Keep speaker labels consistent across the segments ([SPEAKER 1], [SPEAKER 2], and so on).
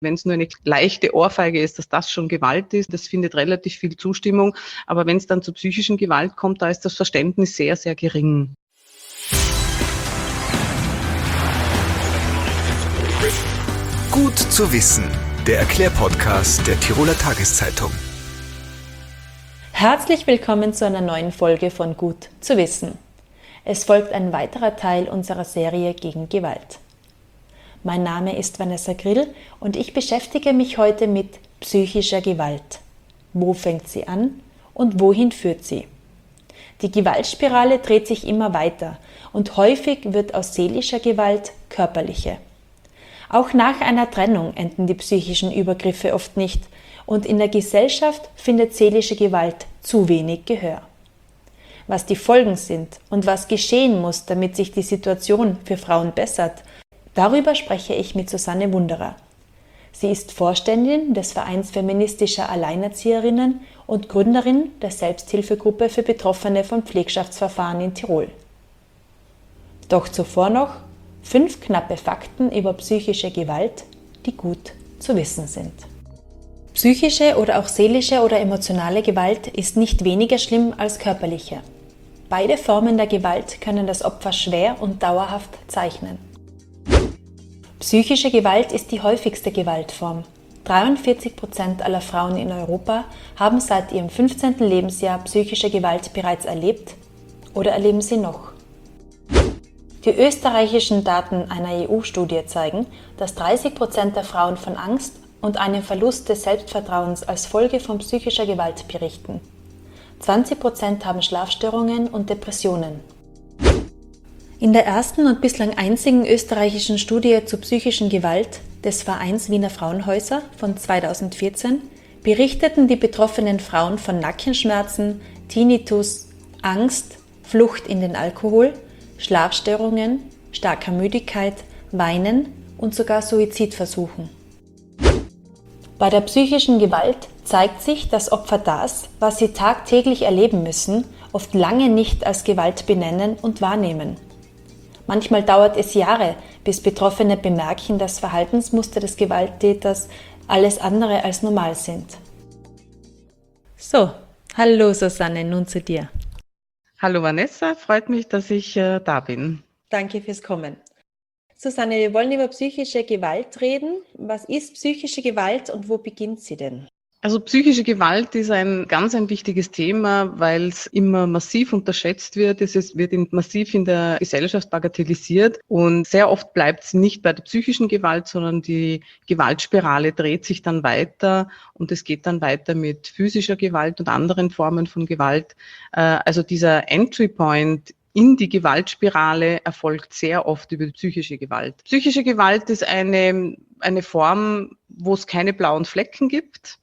[SPEAKER 1] wenn es nur eine leichte Ohrfeige ist, dass das schon Gewalt ist. Das findet relativ viel Zustimmung. Aber wenn es dann zur psychischen Gewalt kommt, da ist das Verständnis sehr, sehr gering.
[SPEAKER 2] Gut zu wissen, der Erklärpodcast der Tiroler Tageszeitung.
[SPEAKER 3] Herzlich willkommen zu einer neuen Folge von Gut zu wissen. Es folgt ein weiterer Teil unserer Serie gegen Gewalt. Mein Name ist Vanessa Grill und ich beschäftige mich heute mit psychischer Gewalt. Wo fängt sie an und wohin führt sie? Die Gewaltspirale dreht sich immer weiter und häufig wird aus seelischer Gewalt körperliche. Auch nach einer Trennung enden die psychischen Übergriffe oft nicht und in der Gesellschaft findet seelische Gewalt zu wenig Gehör. Was die Folgen sind und was geschehen muss, damit sich die Situation für Frauen bessert, darüber spreche ich mit Susanne Wunderer. Sie ist Vorständin des Vereins feministischer Alleinerzieherinnen und Gründerin der Selbsthilfegruppe für Betroffene von Pflegschaftsverfahren in Tirol. Doch zuvor noch 5 knappe Fakten über psychische Gewalt, die gut zu wissen sind. Psychische oder auch seelische oder emotionale Gewalt ist nicht weniger schlimm als körperliche. Beide Formen der Gewalt können das Opfer schwer und dauerhaft zeichnen. Psychische Gewalt ist die häufigste Gewaltform. 43% aller Frauen in Europa haben seit ihrem 15. Lebensjahr psychische Gewalt bereits erlebt oder erleben sie noch. Die österreichischen Daten einer EU-Studie zeigen, dass 30% der Frauen von Angst und einem Verlust des Selbstvertrauens als Folge von psychischer Gewalt berichten. 20% haben Schlafstörungen und Depressionen. In der ersten und bislang einzigen österreichischen Studie zur psychischen Gewalt des Vereins Wiener Frauenhäuser von 2014 berichteten die betroffenen Frauen von Nackenschmerzen, Tinnitus, Angst, Flucht in den Alkohol, Schlafstörungen, starker Müdigkeit, Weinen und sogar Suizidversuchen. Bei der psychischen Gewalt zeigt sich, dass Opfer das, was sie tagtäglich erleben müssen, oft lange nicht als Gewalt benennen und wahrnehmen. Manchmal dauert es Jahre, bis Betroffene bemerken, dass Verhaltensmuster des Gewalttäters alles andere als normal sind. So, hallo Susanne, nun zu dir.
[SPEAKER 1] Hallo Vanessa, freut mich, dass ich da bin.
[SPEAKER 3] Danke fürs Kommen. Susanne, wir wollen über psychische Gewalt reden. Was ist psychische Gewalt und wo beginnt sie denn?
[SPEAKER 1] Also psychische Gewalt ist ein wichtiges Thema, weil es immer massiv unterschätzt wird. Es wird massiv in der Gesellschaft bagatellisiert und sehr oft bleibt es nicht bei der psychischen Gewalt, sondern die Gewaltspirale dreht sich dann weiter und es geht dann weiter mit physischer Gewalt und anderen Formen von Gewalt. Also dieser Entry Point in die Gewaltspirale erfolgt sehr oft über die psychische Gewalt. Psychische Gewalt ist eine Form, wo es keine blauen Flecken gibt,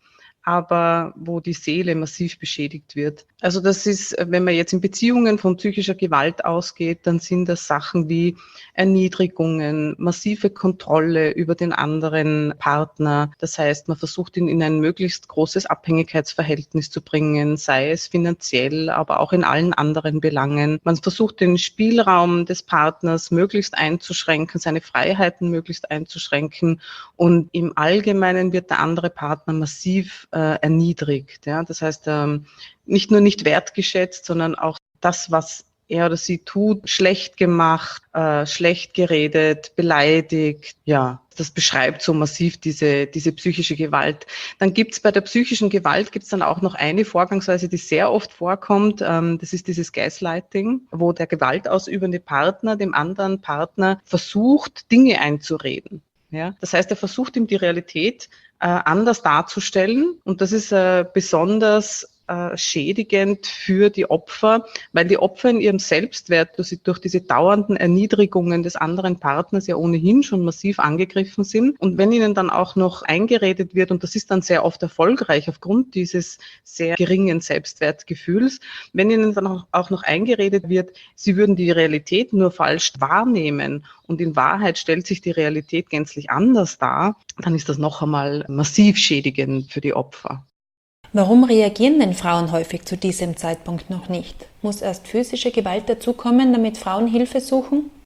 [SPEAKER 1] aber wo die Seele massiv beschädigt wird. Also das ist, wenn man jetzt in Beziehungen von psychischer Gewalt ausgeht, dann sind das Sachen wie Erniedrigungen, massive Kontrolle über den anderen Partner. Das heißt, man versucht ihn in ein möglichst großes Abhängigkeitsverhältnis zu bringen, sei es finanziell, aber auch in allen anderen Belangen. Man versucht den Spielraum des Partners möglichst einzuschränken, seine Freiheiten möglichst einzuschränken und im Allgemeinen wird der andere Partner massiv erniedrigt. Ja? Das heißt, nicht nur nicht wertgeschätzt, sondern auch das, was er oder sie tut, schlecht gemacht, schlecht geredet, beleidigt. Ja, das beschreibt so massiv diese psychische Gewalt. Dann gibt's bei der psychischen Gewalt dann auch noch eine Vorgangsweise, die sehr oft vorkommt. Das ist dieses Gaslighting, wo der gewaltausübende Partner dem anderen Partner versucht, Dinge einzureden. Ja, das heißt, er versucht ihm die Realität anders darzustellen und das ist besonders schädigend für die Opfer, weil die Opfer in ihrem Selbstwert durch diese dauernden Erniedrigungen des anderen Partners ja ohnehin schon massiv angegriffen sind. Und wenn ihnen dann auch noch eingeredet wird, und das ist dann sehr oft erfolgreich aufgrund dieses sehr geringen Selbstwertgefühls, wenn ihnen dann auch noch eingeredet wird, sie würden die Realität nur falsch wahrnehmen und in Wahrheit stellt sich die Realität gänzlich anders dar, dann ist das noch einmal massiv schädigend für die Opfer.
[SPEAKER 3] Warum reagieren denn Frauen häufig zu diesem Zeitpunkt noch nicht? Muss erst physische Gewalt dazukommen, damit Frauen Hilfe suchen?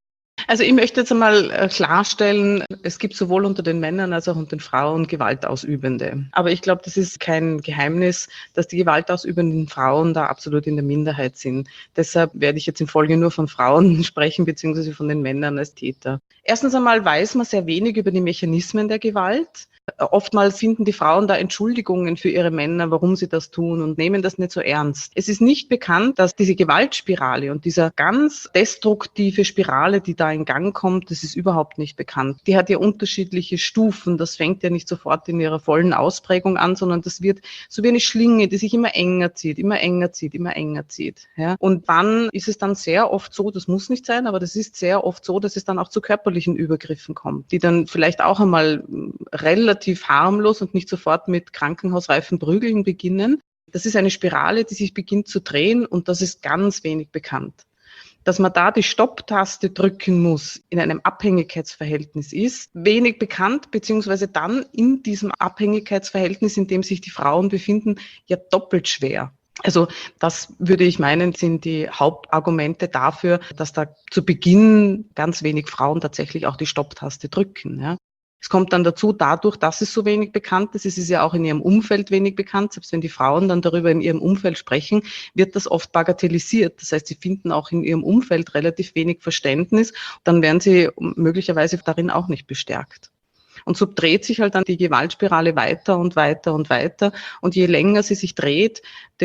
[SPEAKER 1] Also ich möchte jetzt einmal klarstellen, es gibt sowohl unter den Männern als auch unter den Frauen Gewaltausübende. Aber ich glaube, das ist kein Geheimnis, dass die gewaltausübenden Frauen da absolut in der Minderheit sind. Deshalb werde ich jetzt in Folge nur von Frauen sprechen, beziehungsweise von den Männern als Täter. Erstens einmal weiß man sehr wenig über die Mechanismen der Gewalt. Oftmals finden die Frauen da Entschuldigungen für ihre Männer, warum sie das tun und nehmen das nicht so ernst. Es ist nicht bekannt, dass diese Gewaltspirale und dieser ganz destruktive Spirale, die da in Gang kommt, das ist überhaupt nicht bekannt. Die hat ja unterschiedliche Stufen. Das fängt ja nicht sofort in ihrer vollen Ausprägung an, sondern das wird so wie eine Schlinge, die sich immer enger zieht, immer enger zieht, immer enger zieht. Ja? Und wann ist es dann sehr oft so, das muss nicht sein, aber das ist sehr oft so, dass es dann auch zu körperlichen Übergriffen kommt, die dann vielleicht auch einmal relativ harmlos und nicht sofort mit krankenhausreifen Prügeln beginnen. Das ist eine Spirale, die sich beginnt zu drehen und das ist ganz wenig bekannt. Dass man da die Stopptaste drücken muss in einem Abhängigkeitsverhältnis ist wenig bekannt, beziehungsweise dann in diesem Abhängigkeitsverhältnis, in dem sich die Frauen befinden, ja doppelt schwer. Also das würde ich meinen, sind die Hauptargumente dafür, dass da zu Beginn ganz wenig Frauen tatsächlich auch die Stopptaste drücken. Ja. Es kommt dann dazu, dadurch, dass es so wenig bekannt ist, es ist ja auch in ihrem Umfeld wenig bekannt, selbst wenn die Frauen dann darüber in ihrem Umfeld sprechen, wird das oft bagatellisiert. Das heißt, sie finden auch in ihrem Umfeld relativ wenig Verständnis, dann werden sie möglicherweise darin auch nicht bestärkt. Und so dreht sich halt dann die Gewaltspirale weiter und weiter und weiter. Und je länger sie sich dreht,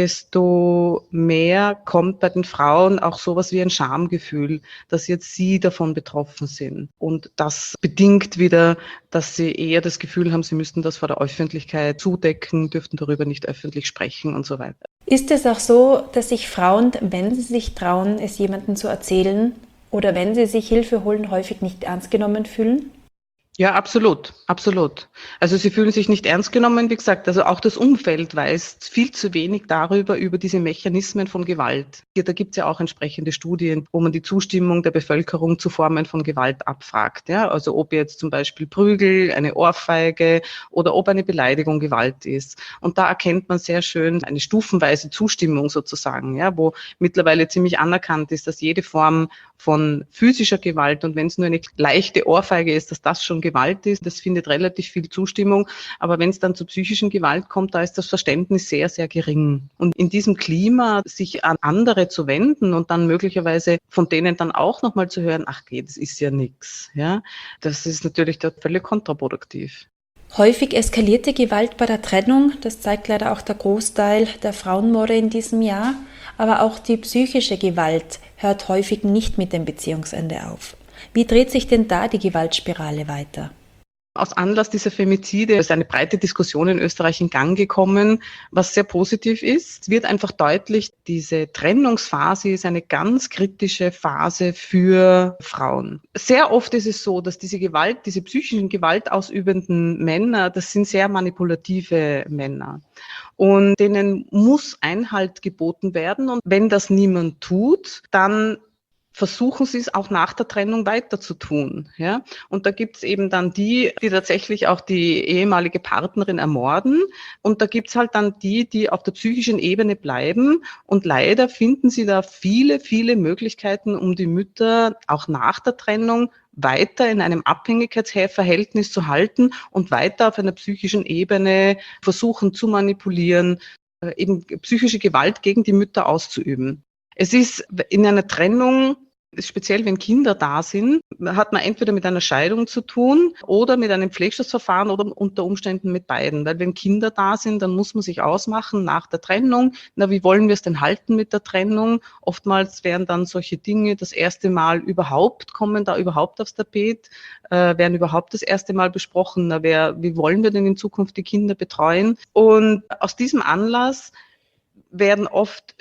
[SPEAKER 1] desto mehr kommt bei den Frauen auch sowas wie ein Schamgefühl, dass jetzt sie davon betroffen sind. Und das bedingt wieder, dass sie eher das Gefühl haben, sie müssten das vor der Öffentlichkeit zudecken, dürften darüber nicht öffentlich sprechen und so weiter.
[SPEAKER 3] Ist es auch so, dass sich Frauen, wenn sie sich trauen, es jemandem zu erzählen oder wenn sie sich Hilfe holen, häufig nicht ernst genommen fühlen?
[SPEAKER 1] Ja, absolut, absolut. Also sie fühlen sich nicht ernst genommen, wie gesagt, also auch das Umfeld weiß viel zu wenig darüber, über diese Mechanismen von Gewalt. Da gibt es ja auch entsprechende Studien, wo man die Zustimmung der Bevölkerung zu Formen von Gewalt abfragt. Ja? Also ob jetzt zum Beispiel Prügel, eine Ohrfeige oder ob eine Beleidigung Gewalt ist. Und da erkennt man sehr schön eine stufenweise Zustimmung sozusagen, ja, wo mittlerweile ziemlich anerkannt ist, dass jede Form von physischer Gewalt und wenn es nur eine leichte Ohrfeige ist, dass das schon Gewalt ist. Das findet relativ viel Zustimmung. Aber wenn es dann zu psychischen Gewalt kommt, da ist das Verständnis sehr, sehr gering. Und in diesem Klima sich an andere zu wenden und dann möglicherweise von denen dann auch nochmal zu hören, ach das ist ja nichts. Ja, das ist natürlich völlig kontraproduktiv.
[SPEAKER 3] Häufig eskalierte Gewalt bei der Trennung, das zeigt leider auch der Großteil der Frauenmorde in diesem Jahr, aber auch die psychische Gewalt hört häufig nicht mit dem Beziehungsende auf. Wie dreht sich denn da die Gewaltspirale weiter?
[SPEAKER 1] Aus Anlass dieser Femizide ist eine breite Diskussion in Österreich in Gang gekommen, was sehr positiv ist. Es wird einfach deutlich, diese Trennungsphase ist eine ganz kritische Phase für Frauen. Sehr oft ist es so, dass diese psychischen gewaltausübenden Männer, das sind sehr manipulative Männer. Und denen muss Einhalt geboten werden. Und wenn das niemand tut, dann versuchen sie es auch nach der Trennung weiter zu tun. Ja? Und da gibt es eben dann die tatsächlich auch die ehemalige Partnerin ermorden. Und da gibt es halt dann die auf der psychischen Ebene bleiben. Und leider finden sie da viele, viele Möglichkeiten, um die Mütter auch nach der Trennung weiter in einem Abhängigkeitsverhältnis zu halten und weiter auf einer psychischen Ebene versuchen zu manipulieren, eben psychische Gewalt gegen die Mütter auszuüben. Es ist in einer Trennung, speziell wenn Kinder da sind, hat man entweder mit einer Scheidung zu tun oder mit einem Pflegschutzverfahren oder unter Umständen mit beiden. Weil wenn Kinder da sind, dann muss man sich ausmachen nach der Trennung. Wie wollen wir es denn halten mit der Trennung? Oftmals werden dann solche Dinge das erste Mal kommen da überhaupt aufs Tapet, werden überhaupt das erste Mal besprochen. Wie wollen wir denn in Zukunft die Kinder betreuen? Und aus diesem Anlass werden oft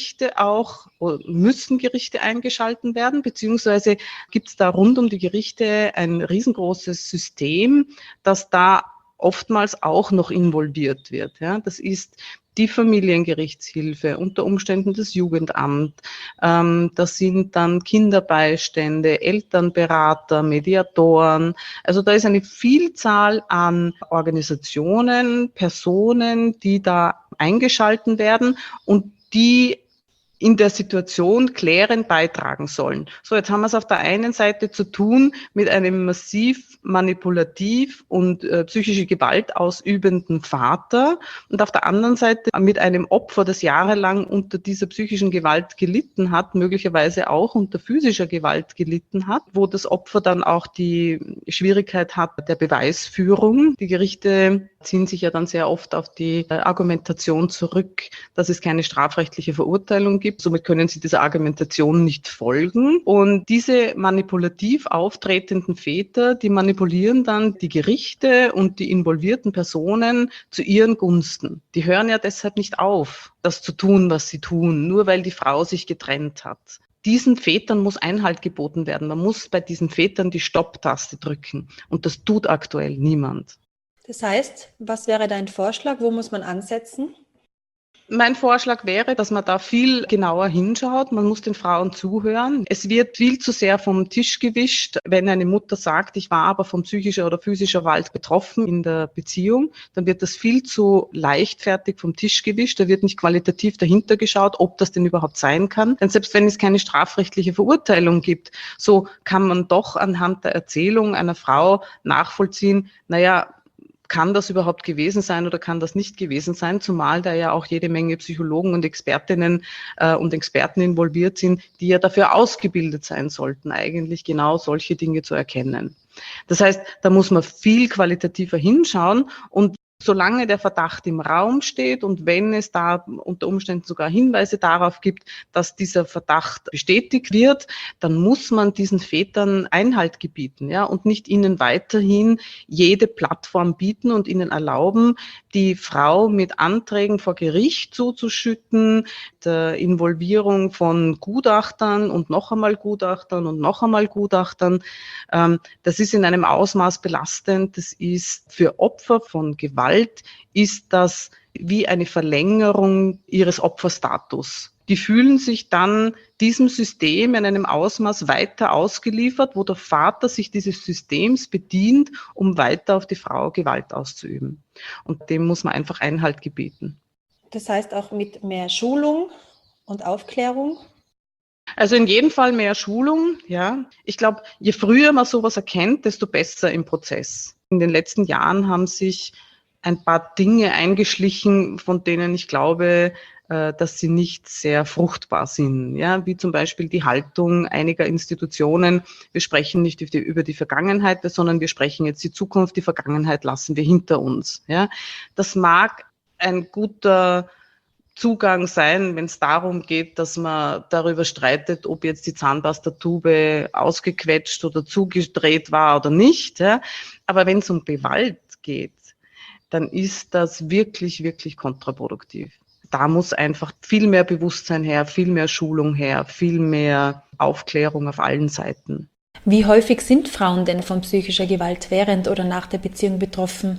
[SPEAKER 1] müssen Gerichte eingeschalten werden, beziehungsweise gibt es da rund um die Gerichte ein riesengroßes System, das da oftmals auch noch involviert wird. Ja, das ist die Familiengerichtshilfe, unter Umständen das Jugendamt, das sind dann Kinderbeistände, Elternberater, Mediatoren. Also da ist eine Vielzahl an Organisationen, Personen, die da eingeschalten werden und die in der Situation klärend beitragen sollen. So, jetzt haben wir es auf der einen Seite zu tun mit einem massiv manipulativ und psychische Gewalt ausübenden Vater und auf der anderen Seite mit einem Opfer, das jahrelang unter dieser psychischen Gewalt gelitten hat, möglicherweise auch unter physischer Gewalt gelitten hat, wo das Opfer dann auch die Schwierigkeit hat der Beweisführung. Die Gerichte ziehen sich ja dann sehr oft auf die Argumentation zurück, dass es keine strafrechtliche Verurteilung gibt. Somit können sie dieser Argumentation nicht folgen. Und diese manipulativ auftretenden Väter, die manipulieren dann die Gerichte und die involvierten Personen zu ihren Gunsten. Die hören ja deshalb nicht auf, das zu tun, was sie tun, nur weil die Frau sich getrennt hat. Diesen Vätern muss Einhalt geboten werden. Man muss bei diesen Vätern die Stopptaste drücken. Und das tut aktuell niemand.
[SPEAKER 3] Das heißt, was wäre dein Vorschlag? Wo muss man ansetzen?
[SPEAKER 1] Mein Vorschlag wäre, dass man da viel genauer hinschaut. Man muss den Frauen zuhören. Es wird viel zu sehr vom Tisch gewischt. Wenn eine Mutter sagt, ich war aber von psychischer oder physischer Gewalt betroffen in der Beziehung, dann wird das viel zu leichtfertig vom Tisch gewischt. Da wird nicht qualitativ dahinter geschaut, ob das denn überhaupt sein kann. Denn selbst wenn es keine strafrechtliche Verurteilung gibt, so kann man doch anhand der Erzählung einer Frau nachvollziehen, kann das überhaupt gewesen sein oder kann das nicht gewesen sein, zumal da ja auch jede Menge Psychologen und Expertinnen und Experten involviert sind, die ja dafür ausgebildet sein sollten, eigentlich genau solche Dinge zu erkennen. Das heißt, da muss man viel qualitativer hinschauen und solange der Verdacht im Raum steht und wenn es da unter Umständen sogar Hinweise darauf gibt, dass dieser Verdacht bestätigt wird, dann muss man diesen Vätern Einhalt gebieten, ja, und nicht ihnen weiterhin jede Plattform bieten und ihnen erlauben, die Frau mit Anträgen vor Gericht zuzuschütten, der Involvierung von Gutachtern und noch einmal Gutachtern und noch einmal Gutachtern. Das ist in einem Ausmaß belastend. Das ist für Opfer von Gewalt, ist das wie eine Verlängerung ihres Opferstatus. Die fühlen sich dann diesem System in einem Ausmaß weiter ausgeliefert, wo der Vater sich dieses Systems bedient, um weiter auf die Frau Gewalt auszuüben. Und dem muss man einfach Einhalt gebieten.
[SPEAKER 3] Das heißt auch mit mehr Schulung und Aufklärung?
[SPEAKER 1] Also in jedem Fall mehr Schulung, ja. Ich glaube, je früher man sowas erkennt, desto besser im Prozess. In den letzten Jahren haben sich ein paar Dinge eingeschlichen, von denen ich glaube, dass sie nicht sehr fruchtbar sind, ja, wie zum Beispiel die Haltung einiger Institutionen. Wir sprechen nicht über die Vergangenheit, sondern wir sprechen jetzt die Zukunft, die Vergangenheit lassen wir hinter uns, ja. Das mag ein guter Zugang sein, wenn es darum geht, dass man darüber streitet, ob jetzt die Zahnpastatube ausgequetscht oder zugedreht war oder nicht, ja. Aber wenn es um Gewalt geht, dann ist das wirklich, wirklich kontraproduktiv. Da muss einfach viel mehr Bewusstsein her, viel mehr Schulung her, viel mehr Aufklärung auf allen Seiten.
[SPEAKER 3] Wie häufig sind Frauen denn von psychischer Gewalt während oder nach der Beziehung betroffen?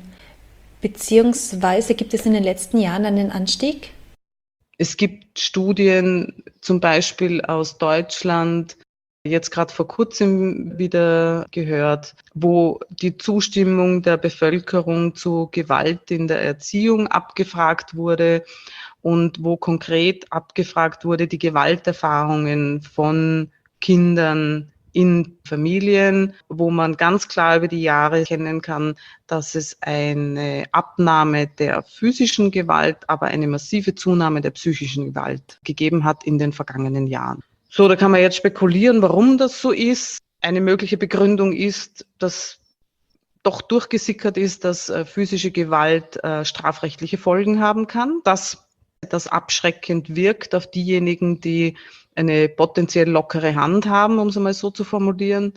[SPEAKER 3] Beziehungsweise gibt es in den letzten Jahren einen Anstieg?
[SPEAKER 1] Es gibt Studien, zum Beispiel aus Deutschland, jetzt gerade vor kurzem wieder gehört, wo die Zustimmung der Bevölkerung zu Gewalt in der Erziehung abgefragt wurde und wo konkret abgefragt wurde, die Gewalterfahrungen von Kindern in Familien, wo man ganz klar über die Jahre erkennen kann, dass es eine Abnahme der physischen Gewalt, aber eine massive Zunahme der psychischen Gewalt gegeben hat in den vergangenen Jahren. So, da kann man jetzt spekulieren, warum das so ist. Eine mögliche Begründung ist, dass doch durchgesickert ist, dass physische Gewalt strafrechtliche Folgen haben kann, dass das abschreckend wirkt auf diejenigen, die eine potenziell lockere Hand haben, um es einmal so zu formulieren,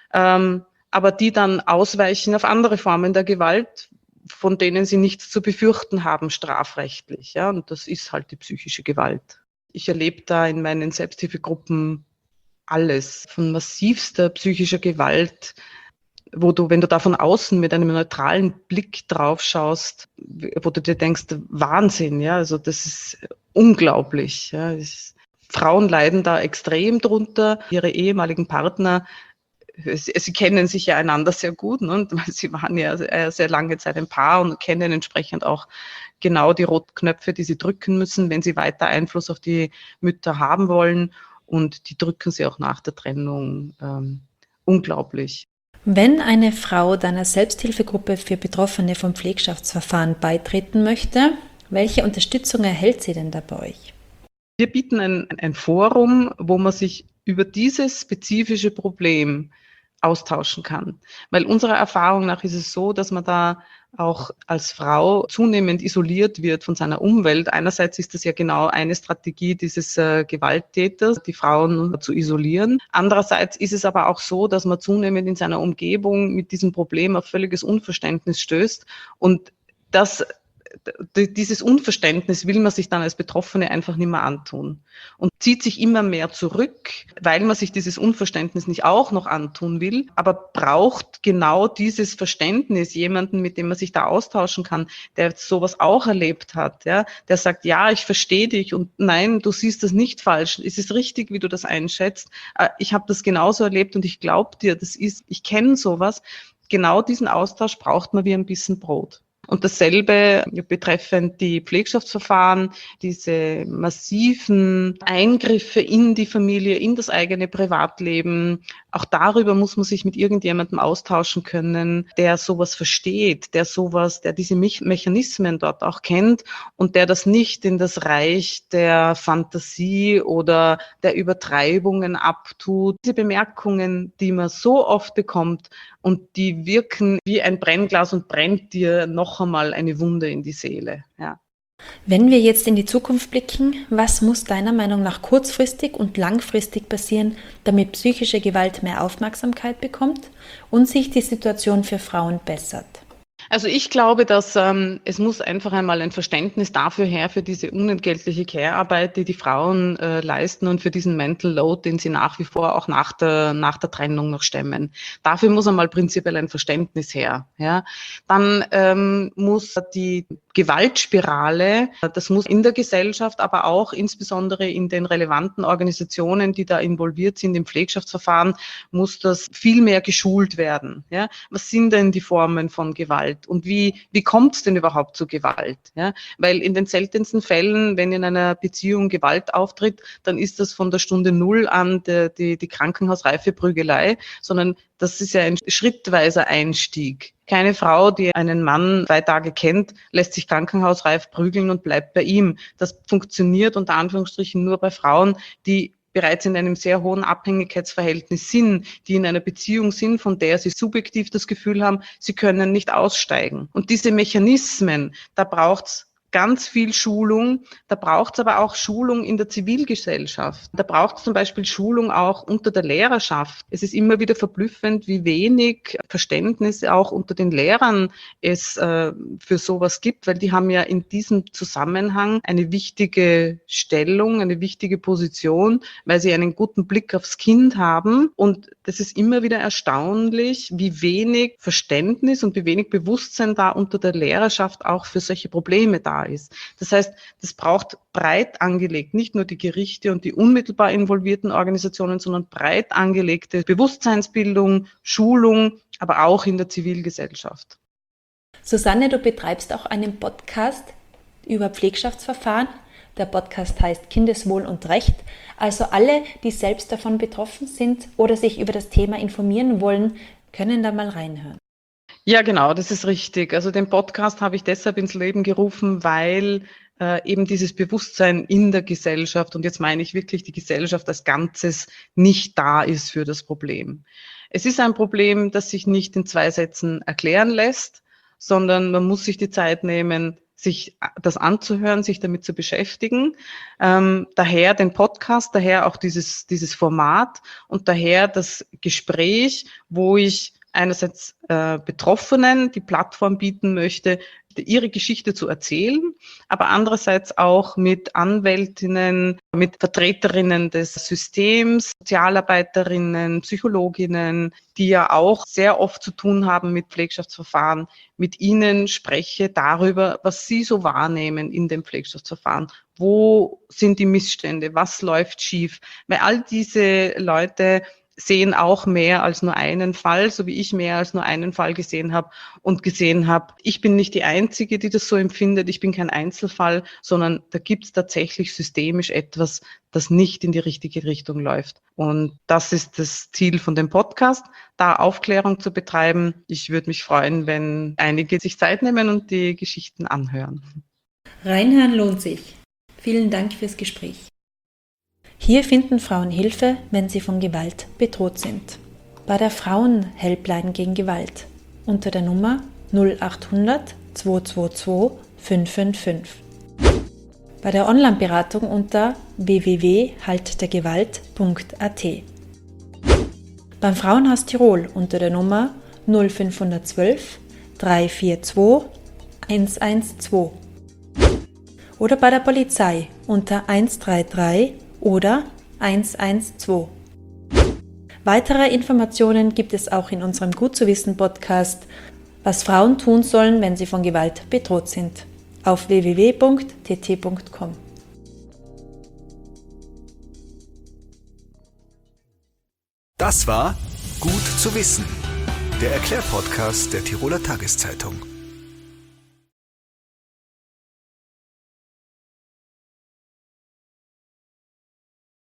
[SPEAKER 1] aber die dann ausweichen auf andere Formen der Gewalt, von denen sie nichts zu befürchten haben strafrechtlich. Ja, und das ist halt die psychische Gewalt. Ich erlebe da in meinen Selbsthilfegruppen alles, von massivster psychischer Gewalt, wo du, wenn du da von außen mit einem neutralen Blick drauf schaust, wo du dir denkst, Wahnsinn, ja, also das ist unglaublich. Ja. Frauen leiden da extrem drunter. Ihre ehemaligen Partner sie kennen sich ja einander sehr gut, ne? Weil sie waren ja sehr lange Zeit ein Paar und kennen entsprechend auch genau die Rotknöpfe, die sie drücken müssen, wenn sie weiter Einfluss auf die Mütter haben wollen. Und die drücken sie auch nach der Trennung unglaublich.
[SPEAKER 3] Wenn eine Frau deiner Selbsthilfegruppe für Betroffene vom Pflegschaftsverfahren beitreten möchte, welche Unterstützung erhält sie denn da bei euch?
[SPEAKER 1] Wir bieten ein Forum, wo man sich über dieses spezifische Problem austauschen kann. Weil unserer Erfahrung nach ist es so, dass man da auch als Frau zunehmend isoliert wird von seiner Umwelt. Einerseits ist das ja genau eine Strategie dieses Gewalttäters, die Frauen zu isolieren. Andererseits ist es aber auch so, dass man zunehmend in seiner Umgebung mit diesem Problem auf völliges Unverständnis stößt und dieses Unverständnis will man sich dann als Betroffene einfach nicht mehr antun und zieht sich immer mehr zurück, weil man sich dieses Unverständnis nicht auch noch antun will, aber braucht genau dieses Verständnis, jemanden, mit dem man sich da austauschen kann, der sowas auch erlebt hat, ja, der sagt, ja, ich verstehe dich und nein, du siehst das nicht falsch, es ist richtig, wie du das einschätzt, ich habe das genauso erlebt und ich glaube dir, ich kenne sowas. Genau diesen Austausch braucht man wie ein bisschen Brot. Und dasselbe betreffend die Pflegschaftsverfahren, diese massiven Eingriffe in die Familie, in das eigene Privatleben. Auch darüber muss man sich mit irgendjemandem austauschen können, der sowas versteht, der diese Mechanismen dort auch kennt und der das nicht in das Reich der Fantasie oder der Übertreibungen abtut. Diese Bemerkungen, die man so oft bekommt, und die wirken wie ein Brennglas und brennt dir noch einmal eine Wunde in die Seele. Ja.
[SPEAKER 3] Wenn wir jetzt in die Zukunft blicken, was muss deiner Meinung nach kurzfristig und langfristig passieren, damit psychische Gewalt mehr Aufmerksamkeit bekommt und sich die Situation für Frauen bessert?
[SPEAKER 1] Also ich glaube, dass es muss einfach einmal ein Verständnis dafür her, für diese unentgeltliche Care-Arbeit, die die Frauen leisten und für diesen Mental Load, den sie nach wie vor auch nach der Trennung noch stemmen. Dafür muss einmal prinzipiell ein Verständnis her. Ja. Dann muss die Gewaltspirale, das muss in der Gesellschaft, aber auch insbesondere in den relevanten Organisationen, die da involviert sind im Pflegschaftsverfahren, muss das viel mehr geschult werden. Ja? Was sind denn die Formen von Gewalt und wie kommt es denn überhaupt zu Gewalt? Ja? Weil in den seltensten Fällen, wenn in einer Beziehung Gewalt auftritt, dann ist das von der Stunde Null an die krankenhausreife Prügelei, sondern das ist ja ein schrittweiser Einstieg. Keine Frau, die einen Mann 2 Tage kennt, lässt sich krankenhausreif prügeln und bleibt bei ihm. Das funktioniert unter Anführungsstrichen nur bei Frauen, die bereits in einem sehr hohen Abhängigkeitsverhältnis sind, die in einer Beziehung sind, von der sie subjektiv das Gefühl haben, sie können nicht aussteigen. Und diese Mechanismen, da braucht's ganz viel Schulung, da braucht es aber auch Schulung in der Zivilgesellschaft. Da braucht es zum Beispiel Schulung auch unter der Lehrerschaft. Es ist immer wieder verblüffend, wie wenig Verständnis auch unter den Lehrern es für sowas gibt, weil die haben ja in diesem Zusammenhang eine wichtige Stellung, eine wichtige Position, weil sie einen guten Blick aufs Kind haben. Und das ist immer wieder erstaunlich, wie wenig Verständnis und wie wenig Bewusstsein da unter der Lehrerschaft auch für solche Probleme da ist. Das heißt, das braucht breit angelegt, nicht nur die Gerichte und die unmittelbar involvierten Organisationen, sondern breit angelegte Bewusstseinsbildung, Schulung, aber auch in der Zivilgesellschaft.
[SPEAKER 3] Susanne, du betreibst auch einen Podcast über Pflegschaftsverfahren. Der Podcast heißt Kindeswohl und Recht. Also alle, die selbst davon betroffen sind oder sich über das Thema informieren wollen, können da mal reinhören.
[SPEAKER 1] Ja, genau, das ist richtig. Also den Podcast habe ich deshalb ins Leben gerufen, weil eben dieses Bewusstsein in der Gesellschaft, und jetzt meine ich wirklich die Gesellschaft als Ganzes, nicht da ist für das Problem. Es ist ein Problem, das sich nicht in 2 Sätzen erklären lässt, sondern man muss sich die Zeit nehmen, sich das anzuhören, sich damit zu beschäftigen. Daher den Podcast, daher auch dieses Format und daher das Gespräch, wo ich einerseits Betroffenen die Plattform bieten möchte, ihre Geschichte zu erzählen, aber andererseits auch mit Anwältinnen, mit Vertreterinnen des Systems, Sozialarbeiterinnen, Psychologinnen, die ja auch sehr oft zu tun haben mit Pflegschaftsverfahren, mit ihnen spreche darüber, was sie so wahrnehmen in dem Pflegschaftsverfahren. Wo sind die Missstände? Was läuft schief? Weil all diese Leute sehen auch mehr als nur einen Fall, so wie ich mehr als nur einen Fall gesehen habe und gesehen habe, ich bin nicht die Einzige, die das so empfindet, ich bin kein Einzelfall, sondern da gibt es tatsächlich systemisch etwas, das nicht in die richtige Richtung läuft. Und das ist das Ziel von dem Podcast, da Aufklärung zu betreiben. Ich würde mich freuen, wenn einige sich Zeit nehmen und die Geschichten anhören.
[SPEAKER 3] Reinhören lohnt sich. Vielen Dank fürs Gespräch. Hier finden Frauen Hilfe, wenn sie von Gewalt bedroht sind. Bei der Frauen-Helpline gegen Gewalt unter der Nummer 0800 222 555. Bei der Online-Beratung unter www.haltdergewalt.at. Beim Frauenhaus Tirol unter der Nummer 0512 342 112. Oder bei der Polizei unter 133 oder 112. Weitere Informationen gibt es auch in unserem Gut zu wissen Podcast, was Frauen tun sollen, wenn sie von Gewalt bedroht sind, auf www.tt.com.
[SPEAKER 2] Das war Gut zu wissen, der Erklärpodcast der Tiroler Tageszeitung.